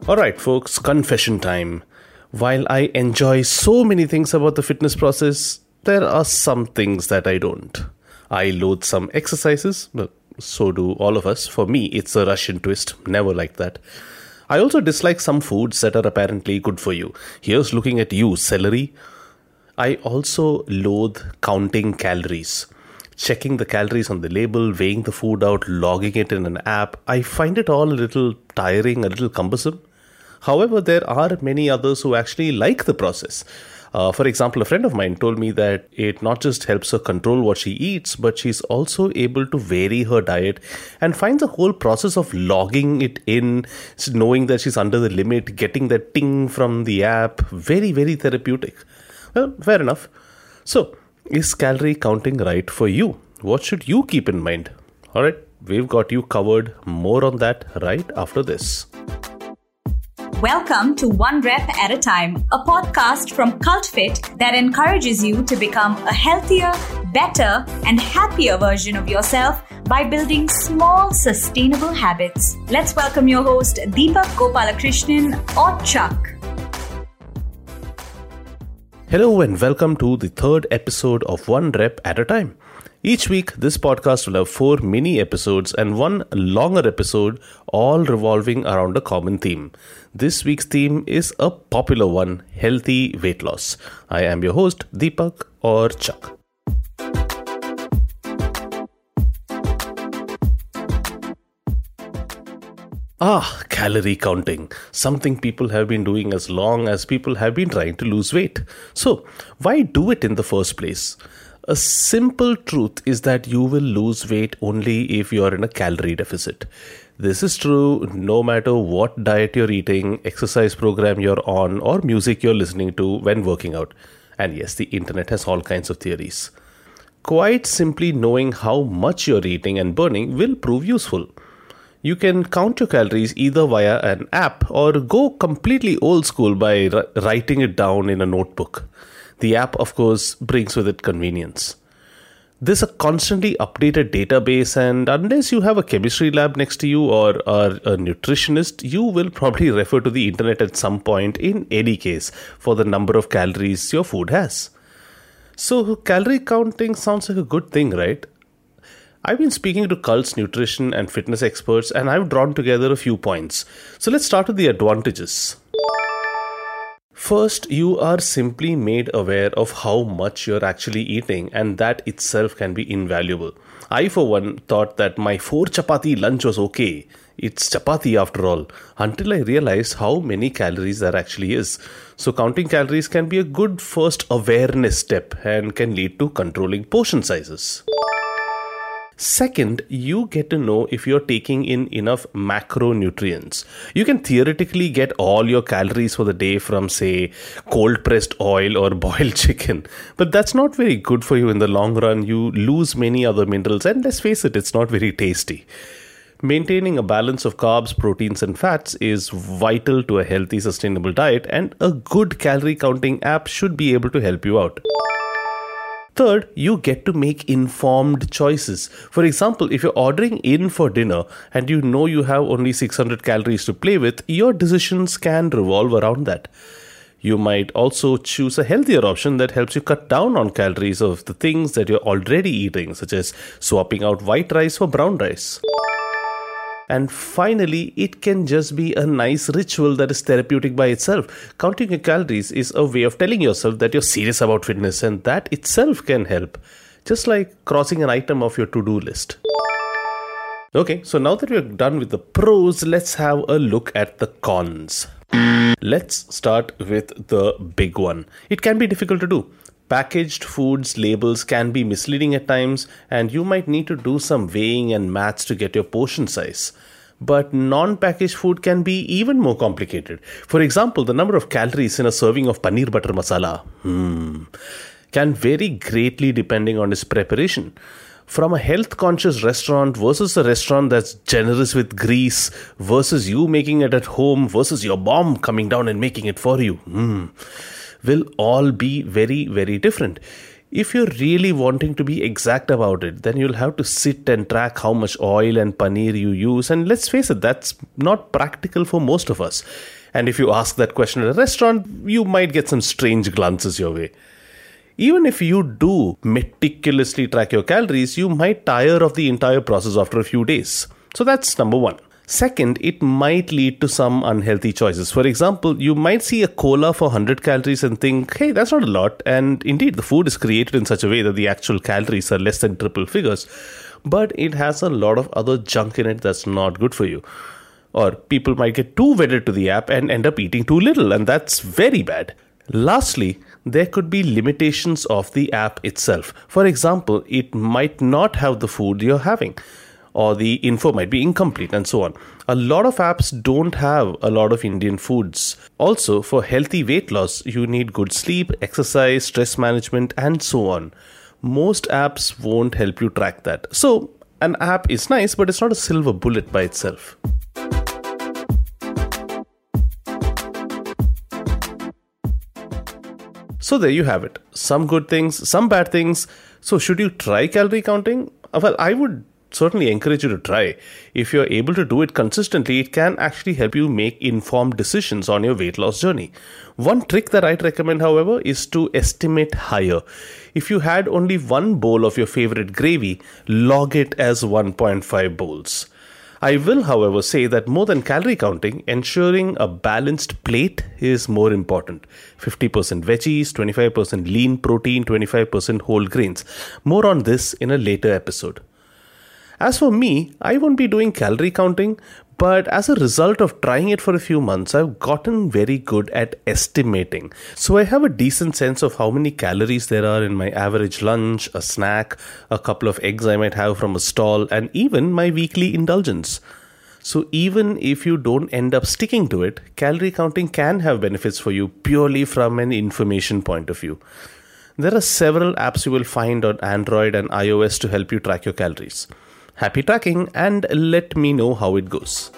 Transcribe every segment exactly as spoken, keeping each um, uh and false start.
Alright folks, confession time. While I enjoy so many things about the fitness process, there are some things that I don't. I loathe some exercises, but so do all of us. For me, it's a Russian twist, never like that. I also dislike some foods that are apparently good for you. Here's looking at you, celery. I also loathe counting calories. Checking the calories on the label, weighing the food out, logging it in an app. I find it all a little tiring, a little cumbersome. However, there are many others who actually like the process. Uh, for example, a friend of mine told me that it not just helps her control what she eats, but she's also able to vary her diet and finds the whole process of logging it in, knowing that she's under the limit, getting that ting from the app, very, very therapeutic. Well, fair enough. So, is calorie counting right for you? What should you keep in mind? Alright, we've got you covered. More on that right after this. Welcome to One Rep at a Time, a podcast from CultFit that encourages you to become a healthier, better, and happier version of yourself by building small, sustainable habits. Let's welcome your host, Deepak Gopalakrishnan, or Chuck. Hello and welcome to the third episode of One Rep at a Time. Each week, this podcast will have four mini episodes and one longer episode, all revolving around a common theme. This week's theme is a popular one, healthy weight loss. I am your host, Deepak or Chuck. Ah, calorie counting. Something people have been doing as long as people have been trying to lose weight. So, why do it in the first place? A simple truth is that you will lose weight only if you are in a calorie deficit. This is true no matter what diet you're eating, exercise program you're on, or music you're listening to when working out. And yes, the internet has all kinds of theories. Quite simply knowing how much you're eating and burning will prove useful. You can count your calories either via an app or go completely old school by r- writing it down in a notebook. The app, of course, brings with it convenience. This is a constantly updated database, and unless you have a chemistry lab next to you or are a nutritionist, you will probably refer to the internet at some point in any case for the number of calories your food has. So, calorie counting sounds like a good thing, right? I've been speaking to Cult's nutrition and fitness experts, and I've drawn together a few points. So let's start with the advantages. First, you are simply made aware of how much you're actually eating, and that itself can be invaluable. I, for one, thought that my four chapati lunch was okay. It's chapati after all, until I realized how many calories there actually is. So counting calories can be a good first awareness step and can lead to controlling portion sizes. Second, you get to know if you're taking in enough macronutrients. You can theoretically get all your calories for the day from, say, cold-pressed oil or boiled chicken. But that's not very good for you in the long run. You lose many other minerals, and let's face it, it's not very tasty. Maintaining a balance of carbs, proteins, and fats is vital to a healthy, sustainable diet, and a good calorie counting app should be able to help you out. Third, you get to make informed choices. For example, if you're ordering in for dinner and you know you have only six hundred calories to play with, your decisions can revolve around that. You might also choose a healthier option that helps you cut down on calories of the things that you're already eating, such as swapping out white rice for brown rice. And finally, it can just be a nice ritual that is therapeutic by itself. Counting your calories is a way of telling yourself that you're serious about fitness, and that itself can help. Just like crossing an item off your to-do list. Okay, so now that we're done with the pros, let's have a look at the cons. Let's start with the big one. It can be difficult to do. Packaged foods labels can be misleading at times, and you might need to do some weighing and maths to get your portion size. But non-packaged food can be even more complicated. For example, the number of calories in a serving of paneer butter masala hmm, can vary greatly depending on its preparation. From a health-conscious restaurant versus a restaurant that's generous with grease versus you making it at home versus your mom coming down and making it for you. Hmm. will all be very, very different. If you're really wanting to be exact about it, then you'll have to sit and track how much oil and paneer you use. And let's face it, that's not practical for most of us. And if you ask that question at a restaurant, you might get some strange glances your way. Even if you do meticulously track your calories, you might tire of the entire process after a few days. So that's number one. Second, it might lead to some unhealthy choices. For example, you might see a cola for one hundred calories and think, hey, that's not a lot. And indeed, the food is created in such a way that the actual calories are less than triple figures. But it has a lot of other junk in it that's not good for you. Or people might get too wedded to the app and end up eating too little. And that's very bad. Lastly, there could be limitations of the app itself. For example, it might not have the food you're having, or the info might be incomplete, and so on. A lot of apps don't have a lot of Indian foods. Also, for healthy weight loss, you need good sleep, exercise, stress management, and so on. Most apps won't help you track that. So, an app is nice, but it's not a silver bullet by itself. So there you have it. Some good things, some bad things. So should you try calorie counting? Well, I would certainly encourage you to try. If you're able to do it consistently, it can actually help you make informed decisions on your weight loss journey. One trick that I'd recommend, however, is to estimate higher. If you had only one bowl of your favorite gravy, log it as one point five bowls. I will, however, say that more than calorie counting, ensuring a balanced plate is more important. fifty percent veggies, twenty-five percent lean protein, twenty-five percent whole grains. More on this in a later episode. As for me, I won't be doing calorie counting, but as a result of trying it for a few months, I've gotten very good at estimating. So I have a decent sense of how many calories there are in my average lunch, a snack, a couple of eggs I might have from a stall, and even my weekly indulgence. So even if you don't end up sticking to it, calorie counting can have benefits for you purely from an information point of view. There are several apps you will find on Android and iOS to help you track your calories. Happy tracking, and let me know how it goes.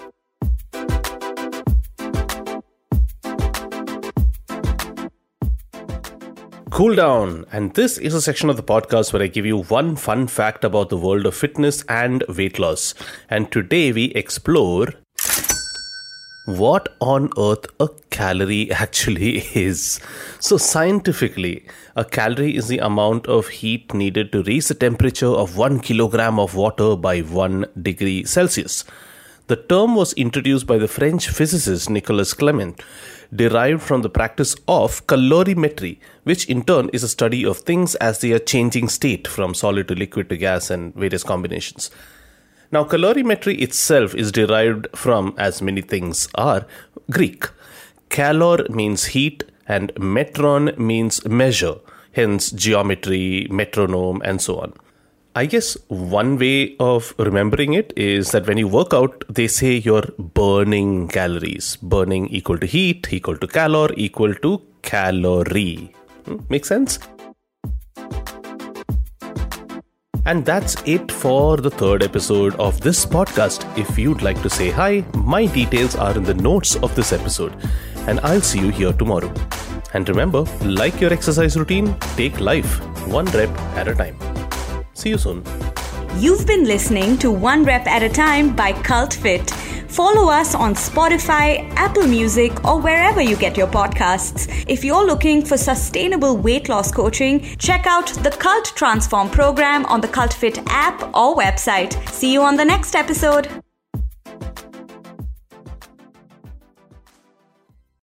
Cool down. And this is a section of the podcast where I give you one fun fact about the world of fitness and weight loss. And today we explore what on earth a calorie actually is. So scientifically, a calorie is the amount of heat needed to reach the temperature of one kilogram of water by one degree Celsius. The term was introduced by the French physicist Nicolas Clement, derived from the practice of calorimetry, which in turn is a study of things as they are changing state from solid to liquid to gas and various combinations. Now, calorimetry itself is derived from, as many things are, Greek. Calor means heat and metron means measure, hence geometry, metronome, and so on. I guess one way of remembering it is that when you work out, they say you're burning calories. Burning equal to heat, equal to calor, equal to calorie. Hmm, make sense? And that's it for the third episode of this podcast. If you'd like to say hi, my details are in the notes of this episode. And I'll see you here tomorrow. And remember, like your exercise routine, take life one rep at a time. See you soon. You've been listening to One Rep at a Time by Cult Fit. Follow us on Spotify, Apple Music, or wherever you get your podcasts. If you're looking for sustainable weight loss coaching, check out the Cult Transform program on the Cult Fit app or website. See you on the next episode.